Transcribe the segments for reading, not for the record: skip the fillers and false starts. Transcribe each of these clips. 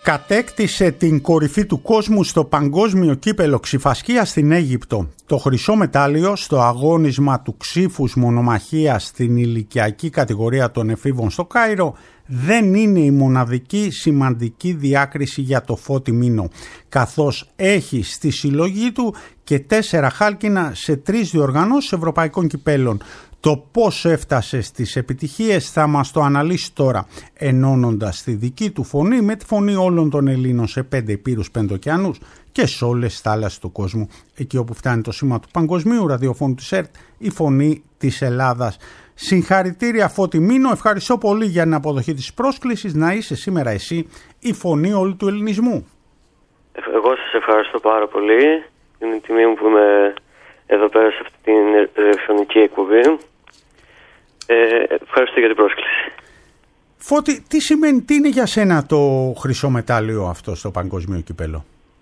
Κατέκτησε την κορυφή του κόσμου στο παγκόσμιο κύπελο ξιφασκίας στην Αίγυπτο. Το χρυσό μετάλλιο στο αγώνισμα του ξύφους μονομαχίας στην ηλικιακή κατηγορία των εφήβων στο Κάιρο δεν είναι η μοναδική σημαντική διάκριση για το Φώτη Μίνο, καθώς έχει στη συλλογή του και 4 χάλκινα σε 3 διοργανώσεις ευρωπαϊκών κυπέλων. Το πώς έφτασε στις επιτυχίες θα μας το αναλύσει τώρα, ενώνοντας τη δική του φωνή με τη φωνή όλων των Ελλήνων σε 5 ηπείρους, 5 ωκεανούς και σε όλες τις θάλασσες του κόσμου. Εκεί όπου φτάνει το σήμα του Παγκοσμίου Ραδιοφώνου της ΕΡΤ, η φωνή της Ελλάδας. Συγχαρητήρια Φώτη Μίνο, ευχαριστώ πολύ για την αποδοχή της πρόσκλησης να είσαι σήμερα εσύ η φωνή όλου του ελληνισμού. Εγώ σας ευχαριστώ πάρα πολύ. Είναι τιμή μου που είμαι εδώ πέρα σε αυτή την ραδιοφωνική εκπομπή. Ευχαριστώ για την πρόσκληση. Φώτη, τι είναι για σένα το χρυσό μετάλλιο αυτό στο παγκόσμιο κυπέλο?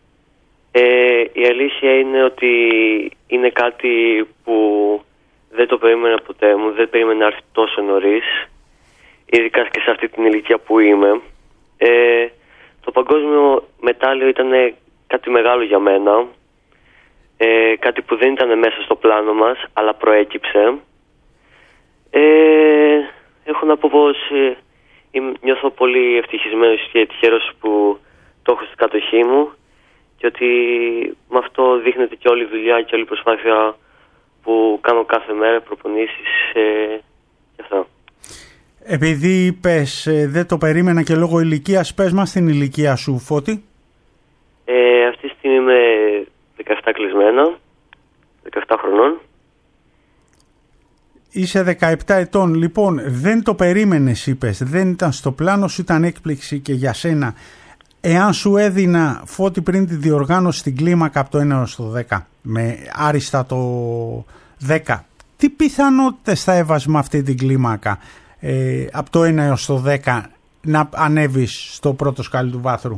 Η αλήθεια είναι ότι είναι κάτι που δεν το περίμενα ποτέ μου, δεν περίμενα να έρθει τόσο νωρίς, ειδικά και σε αυτή την ηλικία που είμαι. Το παγκόσμιο μετάλλιο ήταν κάτι μεγάλο για μένα, κάτι που δεν ήταν μέσα στο πλάνο μας, αλλά προέκυψε. Έχω να πω πως νιώθω πολύ ευτυχισμένος και τυχερός που το έχω στην κατοχή μου και ότι με αυτό δείχνεται και όλη η δουλειά και όλη η προσπάθεια που κάνω κάθε μέρα, προπονήσεις και αυτά. Επειδή είπες δεν το περίμενα και λόγω ηλικίας, πες μας την ηλικία σου, Φώτη. Αυτή τη στιγμή είμαι 17 κλεισμένα, 17 χρονών. Είσαι 17 ετών, λοιπόν δεν το περίμενες είπες, δεν ήταν στο πλάνο σου, ήταν έκπληξη και για σένα. Εάν σου έδινα, Φώτη, πριν τη διοργάνωση στην κλίμακα από το 1 έως το 10, με άριστα το 10, τι πιθανότητες θα έβαζες με αυτή την κλίμακα από το 1 έως το 10 να ανέβεις στο πρώτο σκάλι του βάθρου?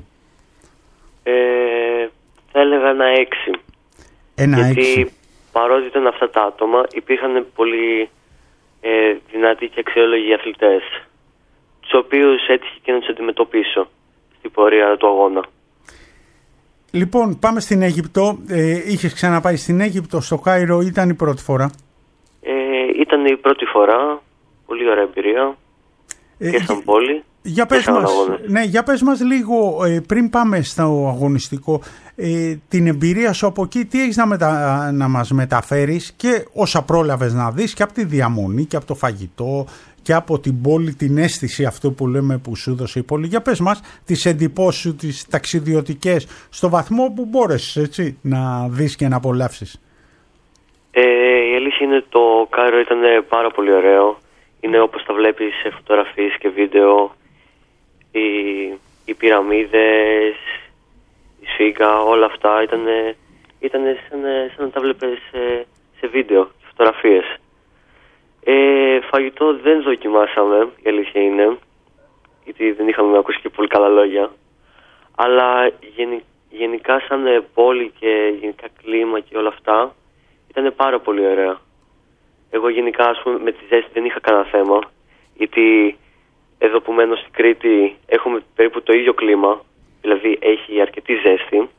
Θα έλεγα ένα 6. Γιατί παρότι ήταν αυτά τα άτομα, υπήρχαν πολύ δυνατοί και αξιόλογοι αθλητές, τους οποίους έτυχε και να τους αντιμετωπίσω στην πορεία του αγώνα. Λοιπόν, πάμε στην Αίγυπτο. Είχες ξαναπάει στην Αίγυπτο, στο Κάιρο, ήταν η πρώτη φορά? Ήταν η πρώτη φορά, πολύ ωραία εμπειρία και σαν πόλη. Για πες μας λίγο, πριν πάμε στο αγωνιστικό, την εμπειρία σου από εκεί, τι έχεις να μας μεταφέρεις και όσα πρόλαβες να δεις και από τη διαμονή και από το φαγητό και από την πόλη, την αίσθηση αυτό που λέμε που σου έδωσε η πόλη. Για πες μας τις εντυπώσεις σου, τις ταξιδιωτικές, στο βαθμό που μπόρεσες έτσι, να δεις και να απολαύσεις. Η αλήθεια είναι το Κάιρο ήταν πάρα πολύ ωραίο. Είναι όπως τα βλέπεις σε φωτογραφίες και βίντεο. Οι πυραμίδες, η Σφίγγα, όλα αυτά ήταν σαν να τα βλέπεις σε βίντεο και φωτογραφίες. Φαγητό δεν δοκιμάσαμε, η αλήθεια είναι, γιατί δεν είχαμε ακούσει και πολύ καλά λόγια. Αλλά γενικά σαν πόλη και γενικά κλίμα και όλα αυτά ήταν πάρα πολύ ωραία. Εγώ γενικά ας πούμε με τη ζέστη δεν είχα κανένα θέμα, γιατί εδώ που μένω στην Κρήτη έχουμε περίπου το ίδιο κλίμα, δηλαδή έχει αρκετή ζέστη.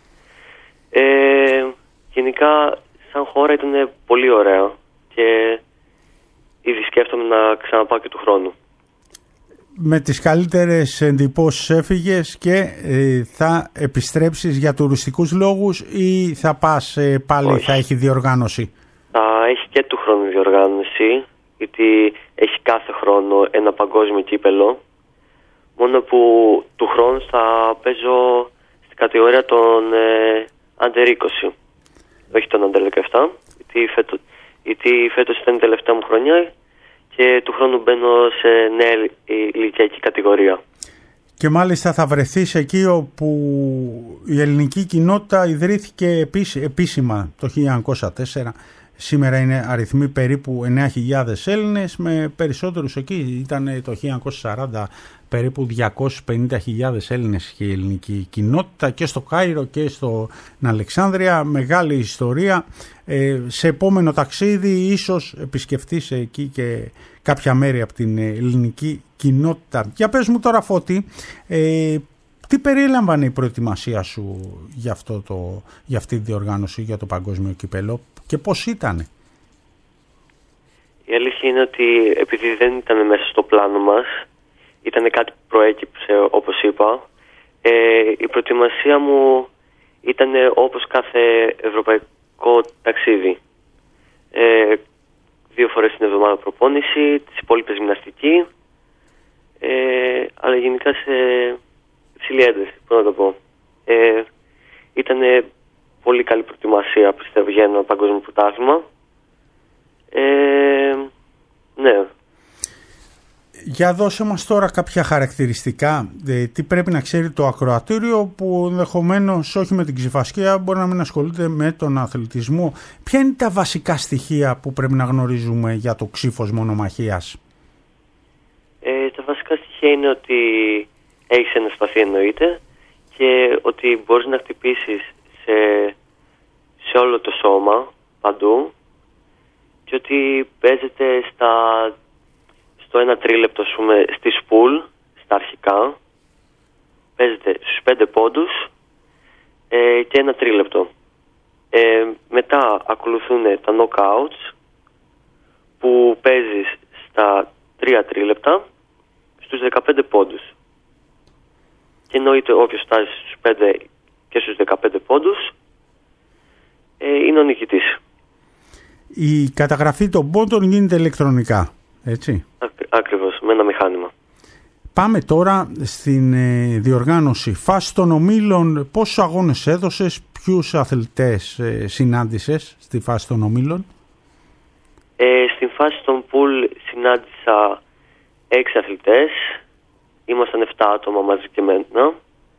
Γενικά σαν χώρα ήταν πολύ ωραία και ήδη σκέφτομαι να ξαναπάω και του χρόνου. Με τις καλύτερες εντυπώσεις έφυγες και θα επιστρέψεις για τουριστικούς λόγους ή θα πας πάλι? Όχι. Θα έχει διοργάνωση? Θα έχει και του χρόνου διοργάνωση, γιατί έχει κάθε χρόνο ένα παγκόσμιο κύπελο. Μόνο που του χρόνου θα παίζω στην κατηγορία των Under 20, όχι των Under 17, γιατί φέτος ήταν η τελευταία μου χρονιά και του χρόνου μπαίνω σε νέα ηλικιακή κατηγορία. Και μάλιστα θα βρεθείς εκεί όπου η ελληνική κοινότητα ιδρύθηκε επίσημα το 1904. Σήμερα είναι αριθμοί περίπου 9.000 Έλληνες, με περισσότερους εκεί. Ήταν το 1940 περίπου 250.000 Έλληνες και η ελληνική κοινότητα και στο Κάιρο και στην Αλεξάνδρεια. Μεγάλη ιστορία. Σε επόμενο ταξίδι ίσως επισκεφτείς εκεί και κάποια μέρη από την ελληνική κοινότητα. Για πες μου τώρα, Φώτη, Τι περίλαμβανε η προετοιμασία σου για αυτή τη διοργάνωση, για το παγκόσμιο κύπελλο, και πώς ήτανε? Η αλήθεια είναι ότι επειδή δεν ήταν μέσα στο πλάνο μας, ήταν κάτι που προέκυψε, όπως είπα. Η προετοιμασία μου ήταν όπως κάθε ευρωπαϊκό ταξίδι. 2 φορές την εβδομάδα προπόνηση, τις υπόλοιπες γυμναστική, αλλά γενικά σε υψηλή ένταση, πώς να το πω. Ήταν πολύ καλή προετοιμασία, πιστεύω, για ένα παγκόσμιο πρωτάθλημα. Ναι. Για δώσε μας τώρα κάποια χαρακτηριστικά, τι πρέπει να ξέρει το ακροατήριο που ενδεχομένως όχι με την ξυφασκία μπορεί να μην ασχολείται με τον αθλητισμό. Ποια είναι τα βασικά στοιχεία που πρέπει να γνωρίζουμε για το ξύφος μονομαχίας? Τα βασικά στοιχεία είναι ότι έχεις ένα σπαθί, εννοείται, και ότι μπορείς να χτυπήσεις σε όλο το σώμα, παντού, και ότι παίζεται στο 1 τρίλεπτο, στη σπουλ, στα αρχικά, παίζεται στους 5 πόντους και 1 τρίλεπτο. Μετά ακολουθούν τα knockouts, που παίζεις στα 3 τρίλεπτα, στους 15 πόντους. Και εννοείται όποιος φτάσει στους 5 και στους 15 πόντους είναι ο νικητής. Η καταγραφή των πόντων γίνεται ηλεκτρονικά, έτσι? Ακριβώς, με ένα μηχάνημα. Πάμε τώρα στην διοργάνωση. Φάση των ομίλων, πόσους αγώνες έδωσες, ποιους αθλητές συνάντησες στη φάση των ομίλων? Στην φάση των πουλ συνάντησα 6 αθλητές. Ήμασταν 7 άτομα μαζί και εμένα.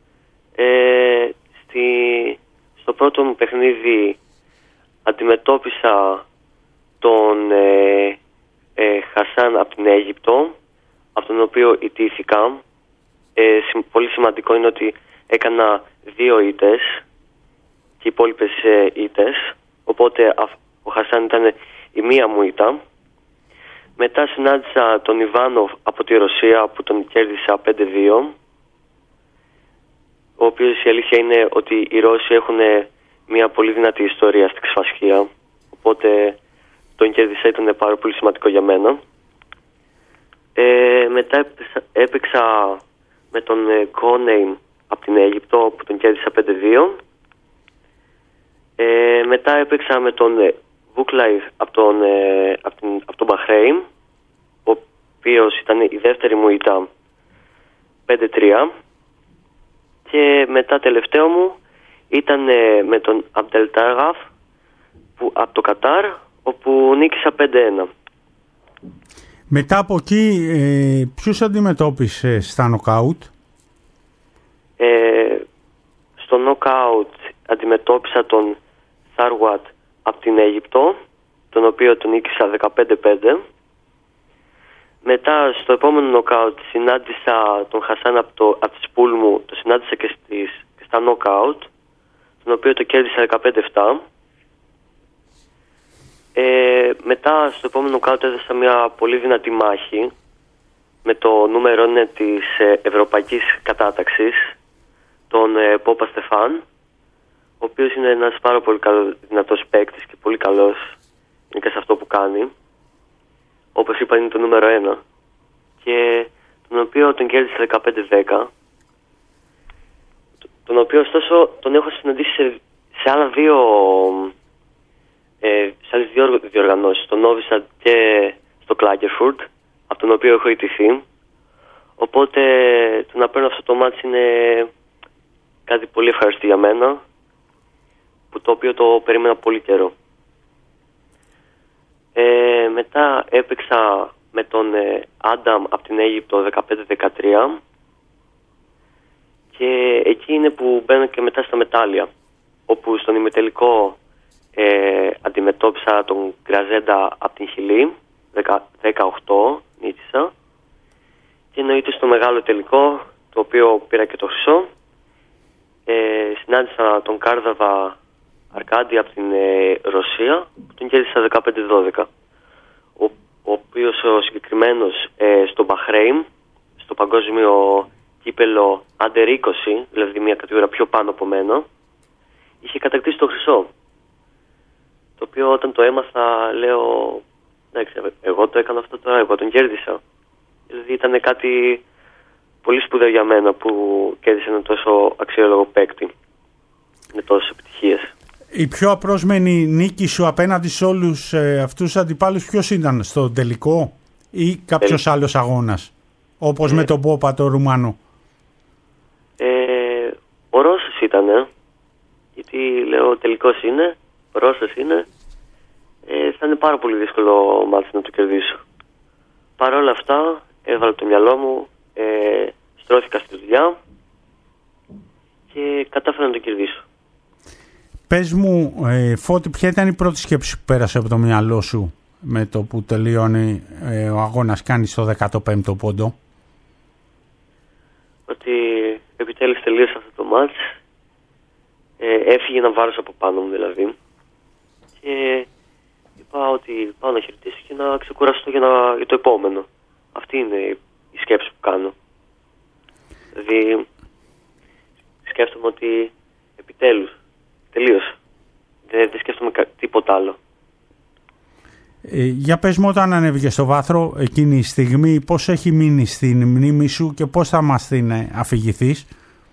Στο πρώτο μου παιχνίδι αντιμετώπισα τον Χασάν από την Αίγυπτο, από τον οποίο ιτήθηκα. Πολύ σημαντικό είναι ότι έκανα 2 ήττες και οι υπόλοιπες ήττες, οπότε ο Χασάν ήταν η μία μου ήττα. Μετά συνάντησα τον Ιβάνοφ από τη Ρωσία, που τον κέρδισα 5-2, ο οποίος η αλήθεια είναι ότι οι Ρώσοι έχουν μια πολύ δυνατή ιστορία στη ξυφασχία, οπότε τον κέρδισα, ήταν πάρα πολύ σημαντικό για μένα. Μετά έπαιξα με τον Κόνεϊν από την Αίγυπτο, που τον κέρδισα 5-2. Μετά έπαιξα με τον Βούκλαϊβ από τον Μπαχρέιν, ο οποίος ήταν η δεύτερη μου ήττα, 5-3. Και μετά τελευταίο μου ήταν με τον Αμπτελτάγαφ από το Κατάρ, όπου νίκησα 5-1. Μετά από εκεί, ποιους αντιμετώπισες στα νοκάουτ? Στο νοκάουτ αντιμετώπισα τον Θάρουατ από την Αίγυπτο, τον οποίο τον νίκησα 15-5. Μετά στο επόμενο νοκάουτ συνάντησα τον Χασάν από τη σπουλ μου, το συνάντησα και στα νοκάουτ, τον οποίο το κέρδισα 15-7. Μετά στο επόμενο νοκάουτ έδωσα μια πολύ δυνατή μάχη με το νούμερο 1 της ευρωπαϊκής κατάταξης, τον Πόπα Στεφάν, ο οποίος είναι ένας πάρα πολύ δυνατός παίκτης και πολύ καλός και σε αυτό που κάνει. Όπως είπα, είναι το νούμερο 1 και τον οποίο τον κέρδισε 15-10, τον οποίο ωστόσο τον έχω συναντήσει σε άλλες δύο διοργανώσεις, στο Νόβι-Σαντ και στο Κλάκερφουρτ, από τον οποίο έχω ιτηθεί. Οπότε το να παίρνω αυτό το μάτς είναι κάτι πολύ ευχαριστή για μένα, που το οποίο το περίμενα πολύ καιρό. Μετά έπαιξα με τον Άνταμ από την Αίγυπτο 15-13 και εκεί είναι που μπαίνω και μετά στα μετάλλια, όπου στον ημιτελικό αντιμετώπισα τον Γκραζέντα από την Χιλή 18, νίκησα, και εννοείται στο μεγάλο τελικό, το οποίο πήρα και το χρυσό, συνάντησα τον Κάρδαβα Αρκάντι από την Ρωσία, που τον κέρδισα 15-12, ο οποίος ο συγκεκριμένος στο Μπαχρέιν, στο παγκόσμιο κύπελο Under 20, δηλαδή μια κατηγορία πιο πάνω από μένα, είχε κατακτήσει το χρυσό. Το οποίο όταν το έμαθα λέω, εντάξει, εγώ το έκανα αυτό τώρα, εγώ τον κέρδισα. Δηλαδή ήταν κάτι πολύ σπουδαίο για μένα που κέρδισε ένα τόσο αξιόλογο παίκτη με τόσες επιτυχίες. Η πιο απρόσμενη νίκη σου απέναντι σε όλους αυτούς τους αντιπάλους ποιος ήταν, στο τελικό ή κάποιος άλλος αγώνας, όπως με τον Πόπα, το Ρουμάνο? Ο Ρώσος ήταν, γιατί λέω ο τελικός είναι, ο Ρώσος είναι, θα είναι πάρα πολύ δύσκολο μάτς να το κερδίσω. Παρ' όλα αυτά έβαλα το μυαλό μου, στρώθηκα στη δουλειά και κατάφερα να το κερδίσω. Πες μου, Φώτη, ποια ήταν η πρώτη σκέψη που πέρασε από το μυαλό σου με το που τελειώνει ο αγώνας, κάνει στο 15ο πόντο? Ότι επιτέλους τελείωσε αυτό το μάτς, έφυγε ένα βάρος από πάνω μου δηλαδή, και είπα ότι πάω να χαιρετήσω και να ξεκουραστώ για το επόμενο. Αυτή είναι η σκέψη που κάνω. Δηλαδή σκέφτομαι ότι επιτέλους τελείωσε. Δεν σκέφτομαι τίποτα άλλο. Για πες μου, όταν ανέβηκε στο βάθρο εκείνη η στιγμή, πώς έχει μείνει στην μνήμη σου και πώς θα μας την αφηγηθείς?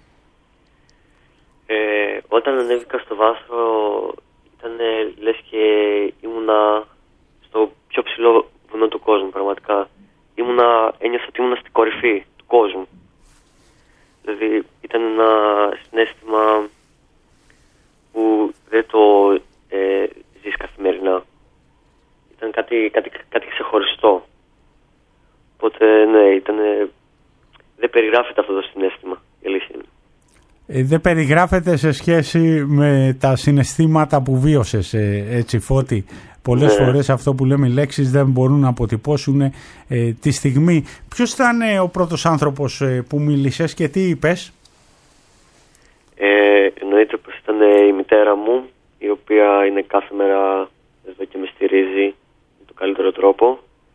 Όταν ανέβηκα στο βάθρο ήταν λες και ήμουνα στο πιο ψηλό βουνό του κόσμου, πραγματικά. Ένιωσα ότι ήμουνα στην κορυφή του κόσμου. Δηλαδή ήταν ένα συναίσθημα που δεν το ζεις καθημερινά. Ήταν κάτι ξεχωριστό. Οπότε ναι, δεν περιγράφεται αυτό το συναίσθημα, η αλήθεια είναι. Δεν περιγράφεται σε σχέση με τα συναισθήματα που βίωσες, έτσι Φώτη? Πολλές φορές αυτό που λέμε οι λέξεις δεν μπορούν να αποτυπώσουν τη στιγμή. Ποιος ήταν ο πρώτος άνθρωπος που μίλησες και τι είπες? Εννοείται πως ήταν η μητέρα μου, η οποία είναι κάθε μέρα εδώ και με στηρίζει με τον καλύτερο τρόπο.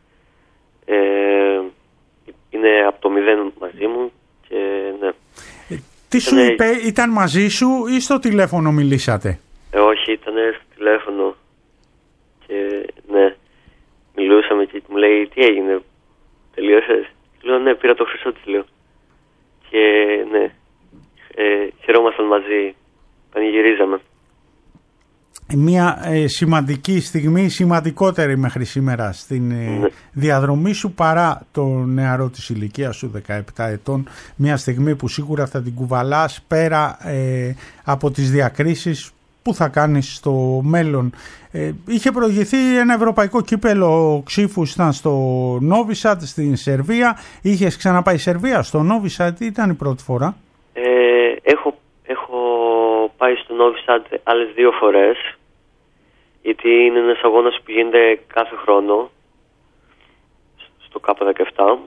Είναι από το 0 μαζί μου και ναι. Τι σου είπε, ήταν μαζί σου ή στο τηλέφωνο μιλήσατε? Όχι, ήταν στο τηλέφωνο και ναι, μιλούσαμε και μου λέει τι έγινε, τελείωσες? Λέω ναι, πήρα το χρυσό της, λέω. Και ναι, χαιρόμασταν μαζί, πανηγυρίζαμε. Μια σημαντική στιγμή, σημαντικότερη μέχρι σήμερα στην διαδρομή σου παρά το νεαρό της ηλικίας σου, 17 ετών, μια στιγμή που σίγουρα θα την κουβαλάς πέρα από τις διακρίσεις που θα κάνεις στο μέλλον. Είχε προηγηθεί ένα ευρωπαϊκό κύπελο ξύφους, ήταν στο Novi Sad στην Σερβία. Είχες ξαναπάει Σερβία, στο Novi Sad, ήταν η πρώτη φορά? Έχω πάει στο Novi Sad άλλες 2 φορές, γιατί είναι ένας αγώνας που γίνεται κάθε χρόνο στο K17.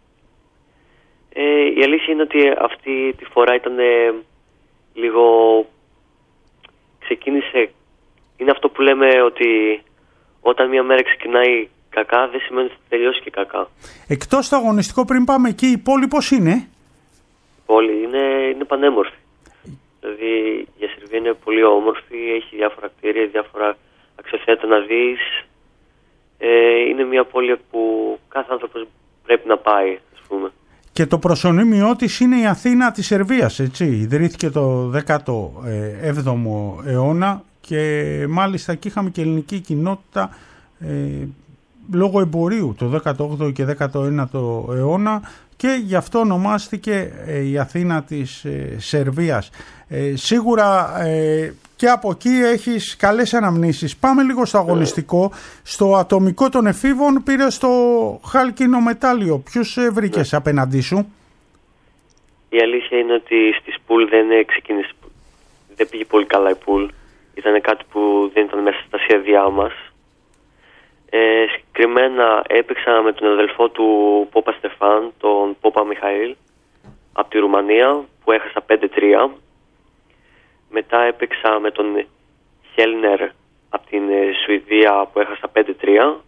Η αλήθεια είναι ότι αυτή τη φορά ήταν λίγο, ξεκίνησε, είναι αυτό που λέμε ότι όταν μια μέρα ξεκινάει κακά δεν σημαίνει ότι θα τελειώσει και κακά. Εκτός το αγωνιστικό, πριν πάμε εκεί, η πόλη πώς είναι? Η πόλη είναι πανέμορφη. Δηλαδή η Σερβία είναι πολύ όμορφη, έχει διάφορα κτίρια, διάφορα αξιοθέατα να δεις. Είναι μια πόλη που κάθε άνθρωπος πρέπει να πάει, ας πούμε. Και το προσωνύμιό της είναι η Αθήνα της Σερβίας, έτσι. Ιδρύθηκε το 17ο αιώνα και μάλιστα εκεί είχαμε και ελληνική κοινότητα λόγω εμπορίου το 18ο και 19ο αιώνα, και γι' αυτό ονομάστηκε η Αθήνα της Σερβίας. Σίγουρα και από εκεί έχεις καλές αναμνήσεις. Πάμε λίγο στο αγωνιστικό. Στο ατομικό των εφήβων πήρες το χάλκινο μετάλλιο. Ποιους βρήκες απέναντί σου? Η αλήθεια είναι ότι στη Σπουλ δεν πήγε πολύ καλά η Πουλ. Ήταν κάτι που δεν ήταν μέσα στα σχέδιά μας. Συγκεκριμένα έπαιξα με τον αδελφό του Πόπα Στεφάν, τον Πόπα Μιχαήλ, από τη Ρουμανία, που έχασα 5-3. Μετά έπαιξα με τον Χέλνερ από την Σουηδία, που έχασα 5-3.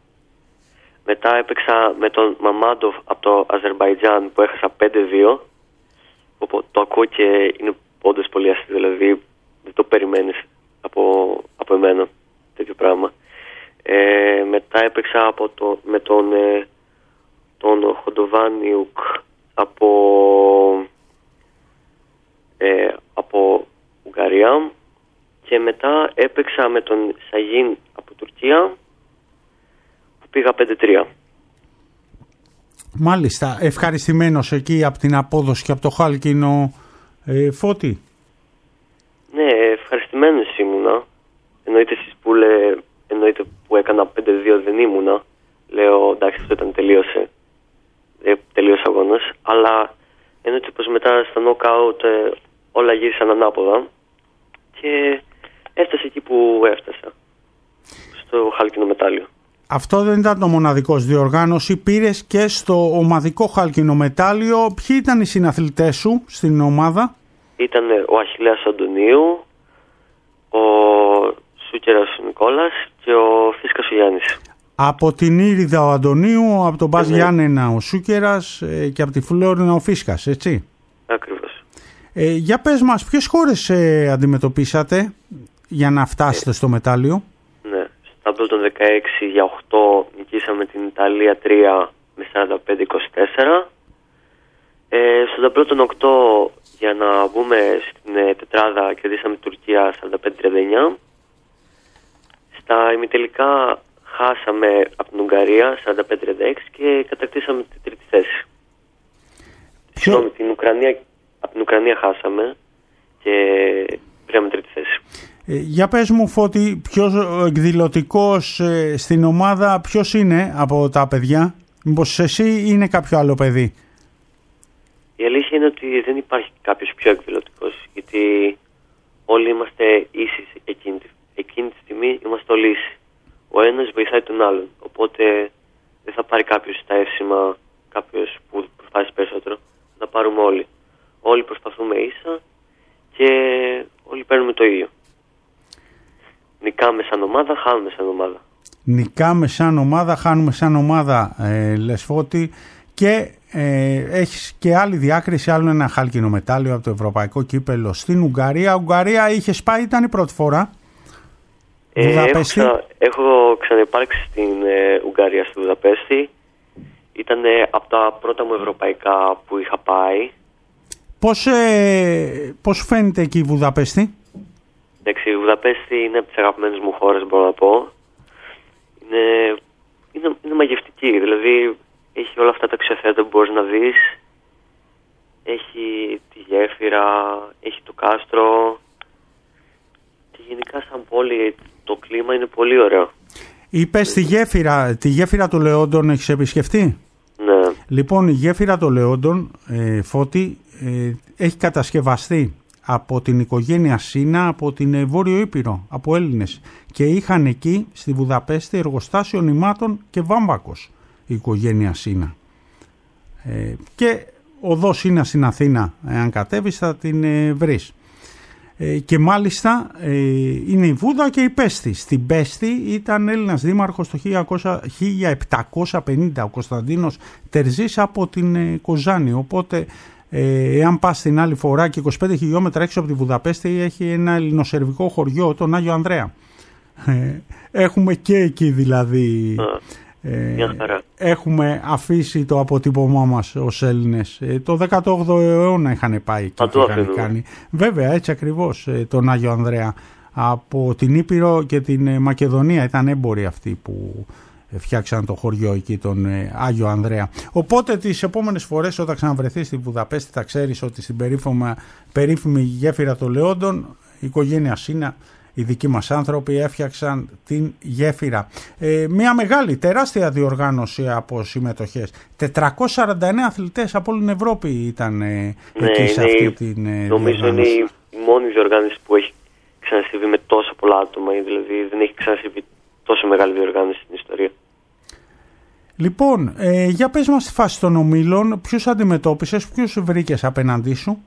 Μετά έπαιξα με τον Μαμάντοφ από το Αζερμπαϊτζάν, που έχασα 5-2. το ακούω και είναι όντως πολύ αστείο, δηλαδή δεν το περιμένεις από εμένα τέτοιο πράγμα. Μετά έπαιξα με τον Χοντοβάνιουκ από Ουγγαρία και μετά έπαιξα με τον Σαγίν από Τουρκία που πήγα 5-3. Μάλιστα. Ευχαριστημένος εκεί από την απόδοση και από το χάλκινο, Φώτη? Ναι, ευχαριστημένος ήμουνα. Εννοείται που έκανα 5-2 δεν ήμουνα. Λέω εντάξει, αυτό ήταν τελείωσε αγώνας. Αλλά εννοείται πως μετά στα knockout όλα γύρισαν ανάποδα και έφτασε εκεί που έφτασα, στο χάλκινο μετάλλιο. Αυτό δεν ήταν το μοναδικό διοργάνωση, πήρες και στο ομαδικό χάλκινο μετάλλιο. Ποιοι ήταν οι συναθλητές σου στην ομάδα? Ήταν ο Αχιλλέας Αντωνίου, ο Σούκερας ο Νικόλας και ο Φίσκας ο Γιάννης. Από την Ήριδα ο Αντωνίου, από τον Μπας Γιάννενα ο Σούκερας και από τη Φλόρινα ο Φίσκας, έτσι? Ακριβώς. Για πες μας, ποιες χώρες αντιμετωπίσατε για να φτάσετε στο μετάλλιο? Ναι, στα των 16 για 8 νικήσαμε την Ιταλία 3 με 45-24. Στον ταμπλό των 8 για να μπούμε στην τετράδα κερδίσαμε την Τουρκία 45-39. Στα ημιτελικά χάσαμε από την Ουγγαρία 45-36 και κατακτήσαμε την τρίτη θέση. Συγγνώμη, από την Ουκρανία χάσαμε και πήραμε τρίτη θέση. Για πες μου, Φώτη, ποιος εκδηλωτικός στην ομάδα, ποιος είναι από τα παιδιά? Μήπως εσύ είναι κάποιο άλλο παιδί? Η αλήθεια είναι ότι δεν υπάρχει κάποιος πιο εκδηλωτικός, γιατί όλοι είμαστε ίσοι εκείνη τη στιγμή, είμαστε όλοι ίσοι. Ο ένας βοηθάει τον άλλον, οπότε δεν θα πάρει κάποιος τα εύσημα, κάποιος που προσπάθησε περισσότερο. Θα πάρουμε όλοι. Όλοι προσπαθούμε ίσα και όλοι παίρνουμε το ίδιο. Νικάμε σαν ομάδα, χάνουμε σαν ομάδα. Νικάμε σαν ομάδα, χάνουμε σαν ομάδα, λες, Φώτη. Και έχεις και άλλη διάκριση, άλλο ένα χάλκινο μετάλλιο από το Ευρωπαϊκό Κύπελλο στην Ουγγαρία. Ουγγαρία είχε πάει, ήταν η πρώτη φορά? Έχω ξαναυπάρξει στην Ουγγαρία, στη Βουδαπέστη. Ήταν από τα πρώτα μου ευρωπαϊκά που είχα πάει. Πώς φαίνεται εκεί η Βουδαπέστη? Εντάξει, η Βουδαπέστη είναι από τις αγαπημένες μου χώρες, μπορώ να πω. Είναι μαγευτική, δηλαδή έχει όλα αυτά τα αξιοθέατα που μπορείς να δεις. Έχει τη γέφυρα, έχει το κάστρο και γενικά σαν πόλη το κλίμα είναι πολύ ωραίο. Είπες τη γέφυρα των Λεόντων έχεις επισκεφτεί? Ναι. Λοιπόν, η γέφυρα των Λεόντων, Φώτη, έχει κατασκευαστεί από την οικογένεια Σίνα, από την Βόρειο Ήπειρο, από Έλληνες. Και είχαν εκεί στη Βουδαπέστη εργοστάσιο νημάτων και βάμβακος η οικογένεια Σίνα. Και οδό Σίνα στην Αθήνα, αν κατέβεις θα την βρεις. Και μάλιστα είναι η Βούδα και η Πέστη. Στην Πέστη ήταν Έλληνας δήμαρχος το 1750 ο Κωνσταντίνος Τερζής από την Κοζάνη. Οπότε εάν πας την άλλη φορά και 25 χιλιόμετρα έξω από τη Βουδαπέστη έχει ένα ελληνοσερβικό χωριό, τον Άγιο Ανδρέα. Έχουμε και εκεί δηλαδή... έχουμε αφήσει το αποτύπωμά μας ως Έλληνες. Το 18ο αιώνα είχαν πάει και είχαν κάνει. Βέβαια, έτσι ακριβώς, τον Άγιο Ανδρέα. Από την Ήπειρο και την Μακεδονία ήταν έμποροι αυτοί που φτιάξαν το χωριό εκεί, τον Άγιο Ανδρέα. Οπότε τις επόμενες φορές όταν ξαναβρεθείς στη Βουδαπέστη θα ξέρεις ότι στην περίφημη γέφυρα των Λεόντων η οικογένεια Σίνα, οι δικοί μας άνθρωποι έφτιαξαν την γέφυρα. Μια μεγάλη, τεράστια διοργάνωση από συμμετοχές. 449 αθλητές από όλη την Ευρώπη ήταν εκεί σε αυτή την νομίζω διοργάνωση. Είναι η μόνη διοργάνωση που έχει ξανασυμβεί με τόσα πολλά άτομα. Δηλαδή δεν έχει ξανασυμβεί τόσο μεγάλη διοργάνωση στην ιστορία. Λοιπόν, για πες μας στη φάση των ομίλων, ποιους αντιμετώπισες, ποιους βρήκες απέναντί σου?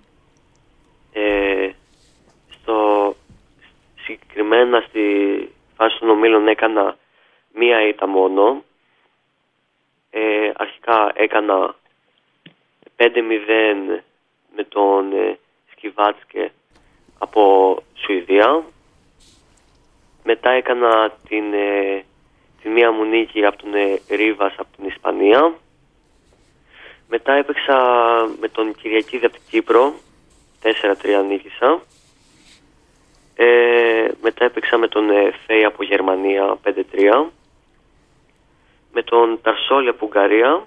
Συγκεκριμένα στη φάση των ομίλων έκανα μία ήττα μόνο. Αρχικά έκανα 5-0 με τον Σκιβάτσκε από Σουηδία. Μετά έκανα τη μία μου νίκη από τον Ρίβας από την Ισπανία. Μετά έπαιξα με τον Κυριακίδη από την Κύπρο, 4-3 νίκησα. Μετά έπαιξα με τον Φέη από Γερμανία, 5-3. Με τον Ταρσόλη από Ουγγαρία.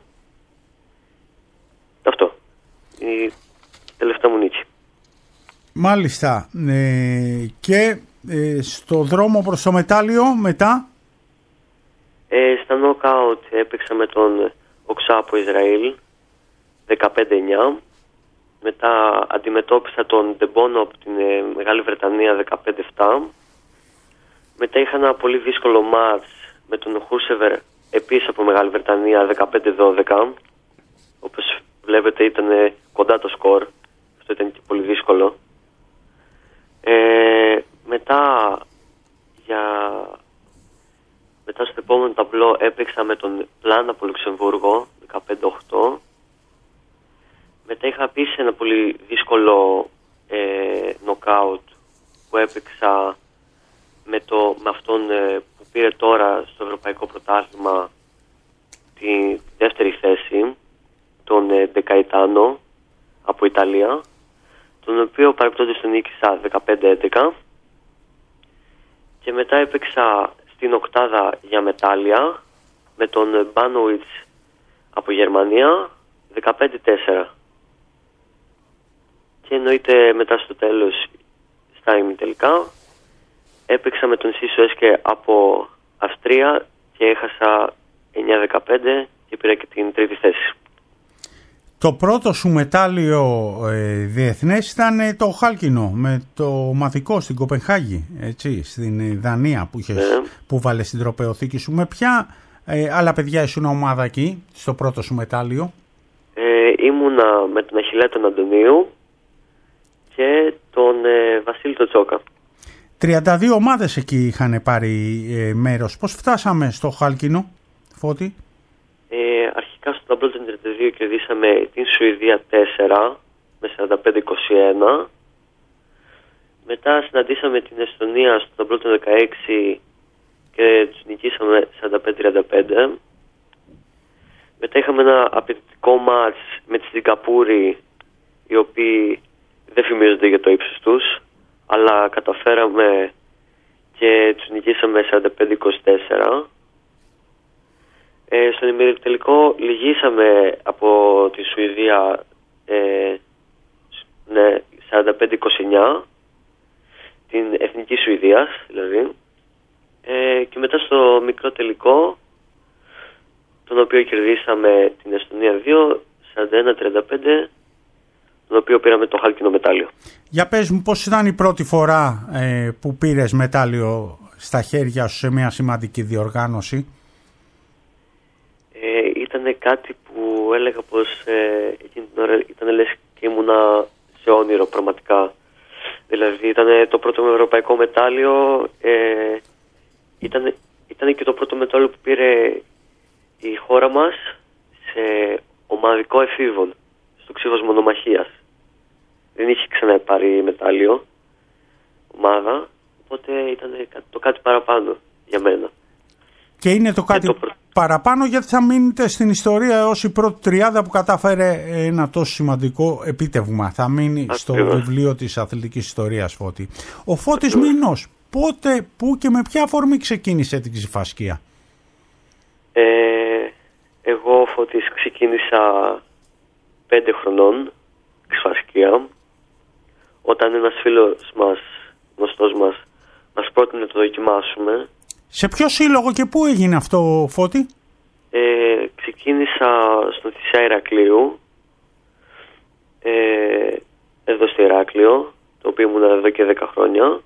Αυτό. Η τελευταία μου νίκη. Μάλιστα. Και στο δρόμο προς το μετάλλιο μετά? Στα νοκάουτ έπαιξα με τον Οξά από Ισραήλ, 15-9. Μετά αντιμετώπισα τον Ντεμπόνο από την Μεγάλη Βρετανία, 15-7. Μετά είχα ένα πολύ δύσκολο μάτς με τον Χούσεβερ, επίσης από Μεγάλη Βρετανία, 15-12. Όπως βλέπετε ήταν κοντά το σκορ. Αυτό ήταν και πολύ δύσκολο. Μετά στο επόμενο ταμπλό έπαιξα με τον Πλάν από Λουξεμβούργο, 15-8. Μετά είχα επίσης ένα πολύ δύσκολο νοκάουτ που έπαιξα με αυτόν που πήρε τώρα στο Ευρωπαϊκό Πρωτάθλημα τη δεύτερη θέση, τον Ντεκαϊτάνο από Ιταλία, τον οποίο παρεπτόντως τον νίκησα 15-11. Και μετά έπαιξα στην οκτάδα για μετάλλια με τον Μπάνουιτς από Γερμανία, 15-4. Και εννοείται μετά στο τέλος, στα ημιτελικά, έπαιξα με τον Σίσο Έσκε από Αυστρία και έχασα 9-15 και πήρα και την τρίτη θέση. Το πρώτο σου μετάλλιο διεθνές ήταν το χάλκινο με το μαθικό στην Κοπενχάγη, έτσι, στην Δανία που βάλε στην τροπαιοθήκη σου. Με ποια άλλα παιδιά ήσουν ομάδα εκεί στο πρώτο σου μετάλλιο? Ήμουνα με τον Αχιλλέα τον Αντωνίου και τον Βασίλη τον Τσόκα. 32 ομάδες εκεί είχαν πάρει μέρος. Πώς φτάσαμε στο χάλκινο, Φώτη? Αρχικά στο ταμπλό των 32 κερδίσαμε την Σουηδία 4 με 45-21. Μετά συναντήσαμε την Εστονία στο ταμπλό των 16 και τους νικήσαμε 45-35. Μετά είχαμε ένα απαιτητικό μάτς με τη Σιγκαπούρη, οι οποίοι δεν φημίζονται για το ύψος τους, αλλά καταφέραμε και τους νικήσαμε 45-24. Στον ημιτελικό λυγίσαμε από τη Σουηδία 45-29, την εθνική Σουηδίας δηλαδή, και μετά στο μικρό τελικό, τον οποίο κερδίσαμε την Εστονία 2, 41-35, τον οποίο πήραμε το χάλκινο μετάλλιο. Για πες μου, πώς ήταν η πρώτη φορά που πήρες μετάλλιο στα χέρια σου σε μια σημαντική διοργάνωση? Ήταν κάτι που έλεγα πως εκείνη την ώρα ήταν λες και ήμουνα σε όνειρο πραγματικά. Δηλαδή ήταν το πρώτο μου ευρωπαϊκό μετάλλιο, ήταν και το πρώτο μετάλλιο που πήρε η χώρα μας σε ομαδικό εφήβων, στο Ξύφος Μονομαχίας. Δεν είχε ξαναπάρει μετάλλιο ομάδα, οπότε ήταν το κάτι παραπάνω για μένα. Και είναι το κάτι παραπάνω γιατί θα μείνετε στην ιστορία ως η πρώτη τριάδα που κατάφερε ένα τόσο σημαντικό επίτευγμα. Θα μείνει στο βιβλίο της αθλητικής ιστορίας, Φώτη. Ο Φώτης Μήνος, πότε, πού και με ποια αφορμή ξεκίνησε την ξυφασκία? Εγώ, Φώτης, ξεκίνησα 5 χρονών ξυφασκία, όταν ένας φίλος μας, γνωστός μας πρότεινε να το δοκιμάσουμε. Σε ποιο σύλλογο και πού έγινε αυτό, Φώτη? Ξεκίνησα στον Θησιά Ηρακλείου, εδώ στο Ηράκλειο, το οποίο ήμουν εδώ και 10 χρόνια.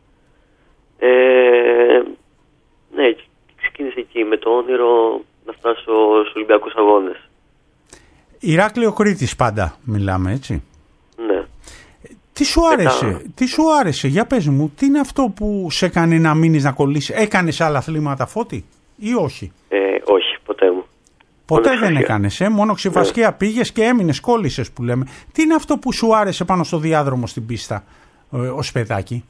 Ναι, ξεκίνησε εκεί με το όνειρο να φτάσω στους Ολυμπιακούς Αγώνες. Ηράκλειο Κρήτης πάντα μιλάμε, έτσι? Ναι. Τι σου άρεσε, για πες μου, τι είναι αυτό που σε έκανε να μείνεις να κολλήσεις? Έκανες άλλα αθλήματα, Φώτη, ή όχι? Όχι, ποτέ μου. Ποτέ δεν έκανες, μόνο ξηφασκία πήγες και έμεινες, κόλλησες που λέμε. Τι είναι αυτό που σου άρεσε πάνω στο διάδρομο στην πίστα ως παιδάκι?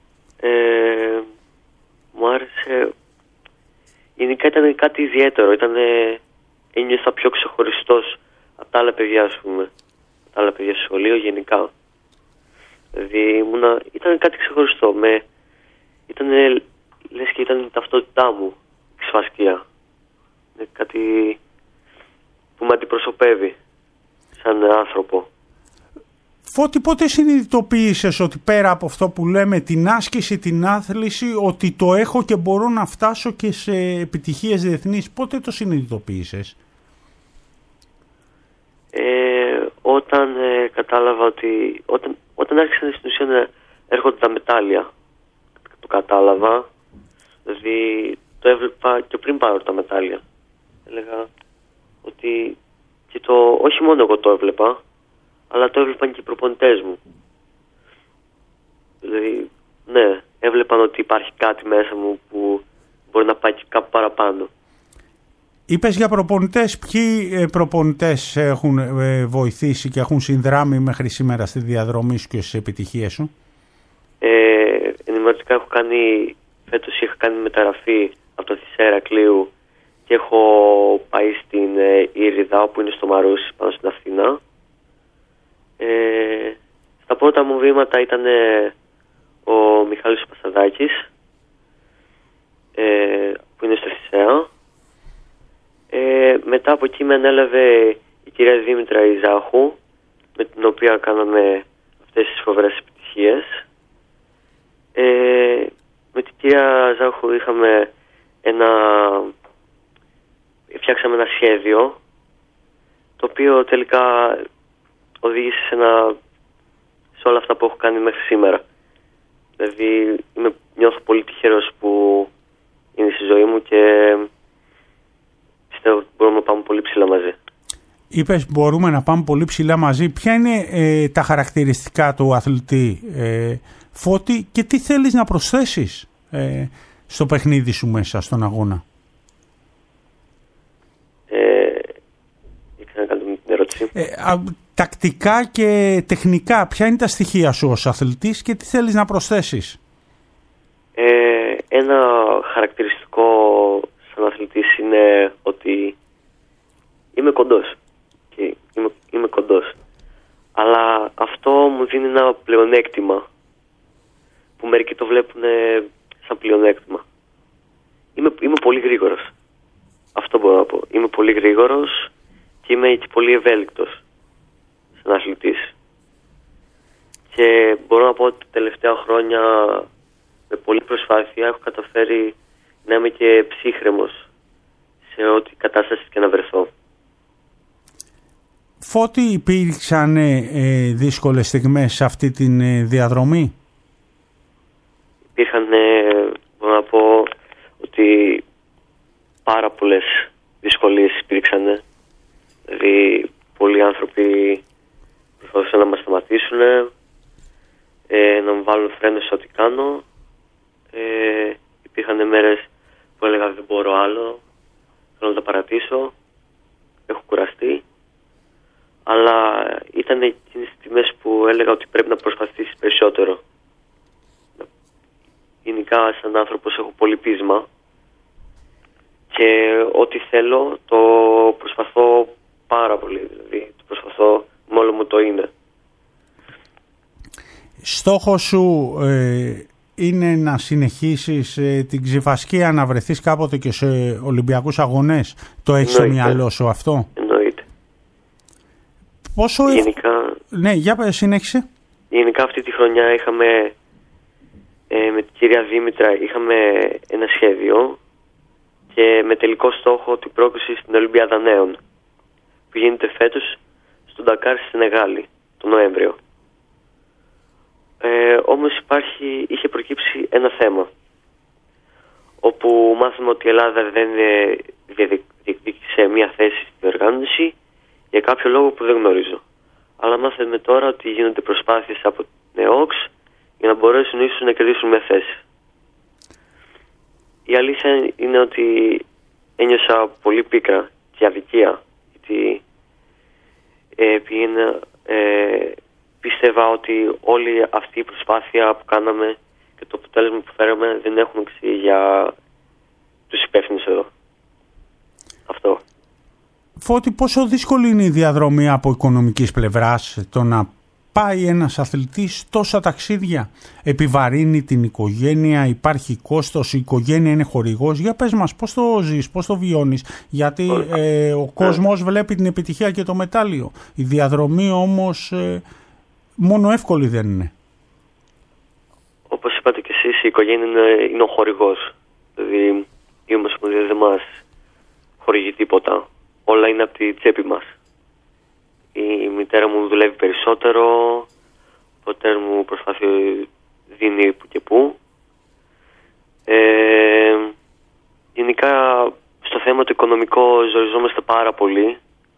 Μου άρεσε, γενικά ήταν κάτι ιδιαίτερο, ένιωθα πιο ξεχωριστός από τα άλλα παιδιά, ας πούμε, από τα άλλα παιδιά στο σχολείο γενικά. Δηλαδή ήταν κάτι ξεχωριστό, λες και ήταν η ταυτότητά μου, η ξηφασκία. Είναι κάτι που με αντιπροσωπεύει σαν άνθρωπο. Φώτη, πότε συνειδητοποίησες ότι πέρα από αυτό που λέμε την άσκηση, την άθληση, ότι το έχω και μπορώ να φτάσω και σε επιτυχίες διεθνείς? Πότε το συνειδητοποίησες? Όταν κατάλαβα ότι όταν άρχισαν στην ουσία να έρχονται τα μετάλλια, το κατάλαβα. Δηλαδή το έβλεπα και πριν πάρω τα μετάλλια. Έλεγα ότι όχι μόνο εγώ το έβλεπα, αλλά το έβλεπαν και οι προπονητές μου. Δηλαδή, ναι, έβλεπαν ότι υπάρχει κάτι μέσα μου που μπορεί να πάει και κάπου παραπάνω. Είπες για προπονητές. Ποιοι προπονητές έχουν βοηθήσει και έχουν συνδράμει μέχρι σήμερα στη διαδρομή σου και στις επιτυχίες σου? Ενημερωτικά φέτος είχα κάνει μεταγραφή από το Θησέα Ηρακλείου και έχω πάει στην Ήριδα, που είναι στο Μαρούσι, πάνω στην Αθήνα. Στα πρώτα μου βήματα ήταν ο Μιχάλης Πασαδάκης, που είναι στο Θησέα. Μετά από εκεί με ανέλαβε η κυρία Δήμητρα Ιζάχου, με την οποία κάναμε αυτές τις φοβερές επιτυχίες. Με την κυρία Ζάχου φτιάξαμε ένα σχέδιο, το οποίο τελικά οδήγησε σε όλα αυτά που έχω κάνει μέχρι σήμερα. Δηλαδή νιώθω πολύ τυχερός που είναι στη ζωή μου και πιστεύω ότι μπορούμε να πάμε πολύ ψηλά μαζί. Είπες μπορούμε να πάμε πολύ ψηλά μαζί. Ποια είναι τα χαρακτηριστικά του αθλητή, Φώτη, και τι θέλεις να προσθέσεις στο παιχνίδι σου μέσα στον αγώνα? Ήθελα να κάνω την ερώτηση. Τακτικά και τεχνικά, ποια είναι τα στοιχεία σου ως αθλητής και τι θέλεις να προσθέσεις? Ένα χαρακτηριστικό σαν αθλητής είναι ότι είμαι κοντός. Και είμαι κοντός. Αλλά αυτό μου δίνει ένα πλεονέκτημα που μερικοί το βλέπουν σαν πλεονέκτημα. Είμαι πολύ γρήγορος. Αυτό μπορώ να πω. Είμαι πολύ γρήγορος και είμαι και πολύ ευέλικτος σαν αθλητής. Και μπορώ να πω ότι τα τελευταία χρόνια με πολλή προσπάθεια έχω καταφέρει να είμαι και ψύχρεμος σε ό,τι κατάσταση και να βρεθώ. Φώτη, υπήρξαν δύσκολες στιγμές σε αυτή τη διαδρομή? Υπήρχαν, μπορώ να πω ότι πάρα πολλές δυσκολίες υπήρξαν. Δηλαδή πολλοί άνθρωποι προσπαθούσαν να μας σταματήσουν, να μου βάλουν φρένο σε ό,τι κάνω. Υπήρχαν μέρες που έλεγα δεν μπορώ άλλο, θέλω να τα παρατήσω, έχω κουραστεί. Αλλά ήταν εκείνες τις στιγμές που έλεγα ότι πρέπει να προσπαθήσεις περισσότερο. Γενικά σαν άνθρωπος έχω πολύ πείσμα και ό,τι θέλω το προσπαθώ πάρα πολύ. Δηλαδή το προσπαθώ με όλο μου το είναι. Στόχος σου είναι να συνεχίσεις την ξηφασκία, να βρεθείς κάποτε και σε Ολυμπιακούς αγωνές? Το έχεις στο μυαλό σου αυτό? Εννοείται. Πόσο γενικά, ναι, για συνέχισε. Γενικά αυτή τη χρονιά είχαμε με την κυρία Δήμητρα είχαμε ένα σχέδιο και με τελικό στόχο την πρόκριση στην Ολυμπιάδα Νέων που γίνεται φέτος στον Ντακάρ στη Σενεγάλη τον Νοέμβριο. Όμως είχε προκύψει ένα θέμα όπου μάθαμε ότι η Ελλάδα δεν διεκδίκησε μια θέση στην οργάνωση για κάποιο λόγο που δεν γνωρίζω. Αλλά μάθαμε τώρα ότι γίνονται προσπάθειες από την ΕΟΚΣ για να μπορέσουν ίσως να κερδίσουν μια θέση. Η αλήθεια είναι ότι ένιωσα πολύ πίκρα και αδικία. Γιατί πίστευα ότι όλη αυτή η προσπάθεια που κάναμε και το αποτέλεσμα που φέραμε δεν έχουν αξία για τους υπεύθυνους εδώ. Αυτό. Φώτη, πόσο δύσκολη είναι η διαδρομή από οικονομικής πλευράς, το να πάει ένας αθλητής τόσα ταξίδια? Επιβαρύνει την οικογένεια, υπάρχει κόστος, η οικογένεια είναι χορηγός? Για πες μας, πώς το ζεις, πώς το βιώνεις? Γιατί ο κόσμος βλέπει την επιτυχία και το μετάλλιο. Η διαδρομή όμως μόνο εύκολη δεν είναι. Όπως είπατε και εσείς, η οικογένεια είναι ο χορηγός. Δηλαδή η Ομοσπονδία δεν μας χορηγεί τίποτα. Όλα είναι από τη τσέπη μας. Η μητέρα μου δουλεύει περισσότερο, ο πατέρας μου προσπαθεί, δίνει που και που. Γενικά στο θέμα το οικονομικό ζοριζόμαστε πάρα πολύ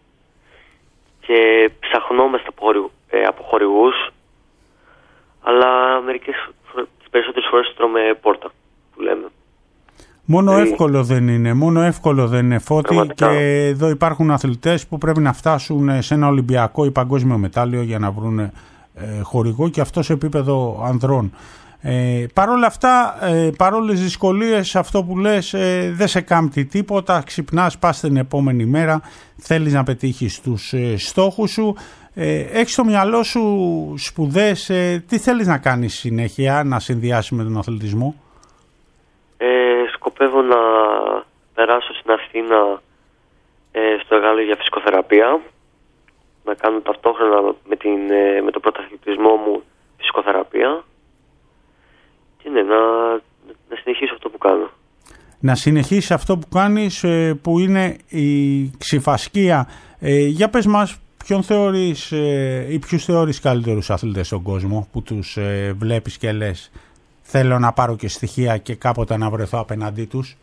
και ψαχνόμαστε από χορηγούς, αλλά τις περισσότερες φορές τρώμε πόρτα, που λέμε. Μόνο εύκολο δεν είναι, Φώτη. Πραγματικά. Και εδώ υπάρχουν αθλητές που πρέπει να φτάσουν σε ένα ολυμπιακό ή παγκόσμιο μετάλλιο για να βρουν χορηγό, και αυτό σε επίπεδο ανδρών. Παρ' όλα αυτά, παρόλες τις δυσκολίες, αυτό που λες δεν σε κάμπτει τίποτα. Ξυπνάς, πας την επόμενη μέρα, θέλεις να πετύχεις τους στόχους σου. Έχεις στο μυαλό σου σπουδές, τι θέλεις να κάνεις συνέχεια, να συνδυάσεις με τον αθλητισμό? Σκοπεύω να περάσω στην Αθήνα στο εργάλειο για φυσικοθεραπεία, να κάνω ταυτόχρονα με τον πρωταθλητισμό μου φυσικοθεραπεία και να συνεχίσω αυτό που κάνω. Να συνεχίσεις αυτό που κάνεις, που είναι η ξυφασκία. Για πες μας, ποιον θεωρείς ή ποιους θεωρείς καλύτερους αθλητές στον κόσμο, που τους βλέπεις και λες θέλω να πάρω και στοιχεία και κάποτε να βρεθώ απέναντί τους?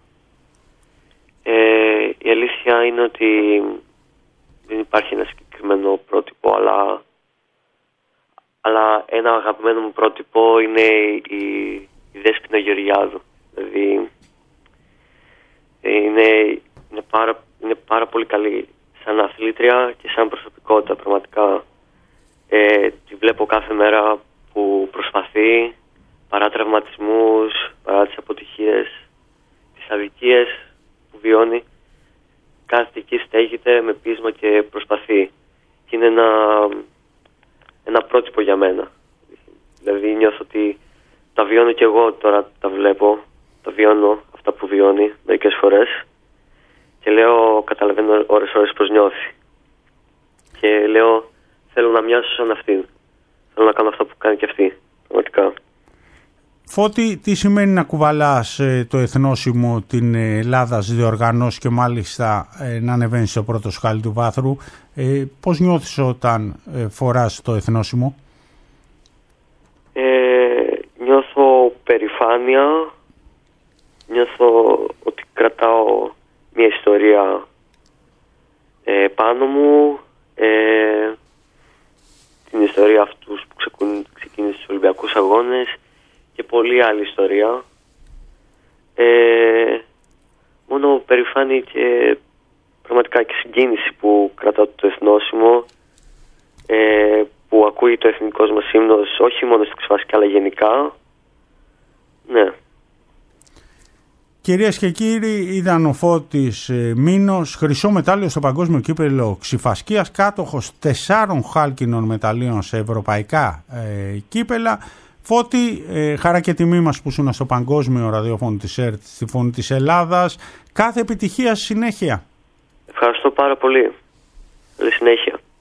Η αλήθεια είναι ότι δεν υπάρχει ένα συγκεκριμένο πρότυπο, αλλά ένα αγαπημένο μου πρότυπο είναι η Δέσποινα Γεωργιάδου. Δηλαδή είναι πάρα πολύ καλή σαν αθλήτρια και σαν προσωπικότητα, πραγματικά. Τη βλέπω κάθε μέρα που προσπαθεί, παρά τραυματισμούς, παρά τις αποτυχίες, τις αδικίες που βιώνει. Κάθεται εκεί, στέκεται με πείσμα και προσπαθεί. Και είναι ένα πρότυπο για μένα. Δηλαδή νιώθω ότι τα βιώνω και εγώ τώρα, τα βλέπω, τα βιώνω αυτά που βιώνει μερικές φορές και λέω, καταλαβαίνω ώρες πως νιώθει. Και λέω, θέλω να μοιάσω σαν αυτήν. Θέλω να κάνω αυτά που κάνει και αυτή, πραγματικά. Φώτη, τι σημαίνει να κουβαλάς το εθνόσημο την Ελλάδα στις διοργανώσεις και μάλιστα να ανεβαίνεις στο πρώτο σκάλι του βάθρου? Πώς νιώθεις όταν φοράς το εθνόσημο? Νιώθω περηφάνεια, νιώθω ότι κρατάω μια ιστορία πάνω μου, την ιστορία αυτούς που ξεκίνησε στους Ολυμπιακούς Αγώνες και πολλή άλλη ιστορία. Μόνο περηφάνεια και πραγματικά και συγκίνηση που κρατάω το εθνόσημο, που ακούει το εθνικός μας ύμνος όχι μόνο στη Ξυφασκία αλλά γενικά. Ναι. Κυρίες και κύριοι, ήταν ο Φώτης Μήνος, χρυσό μετάλλιο στο Παγκόσμιο Κύπελλο Ξυφασκίας, κάτοχος 4 χάλκινων μεταλλίων σε ευρωπαϊκά κύπελλα. Φώτη, χαρά και τιμή μας που ήσουν στο Παγκόσμιο Ραδιόφωνο της ΕΡΤ, στη Φωνή της Ελλάδας. Κάθε επιτυχία στη συνέχεια. Ευχαριστώ πάρα πολύ. Καλή συνέχεια.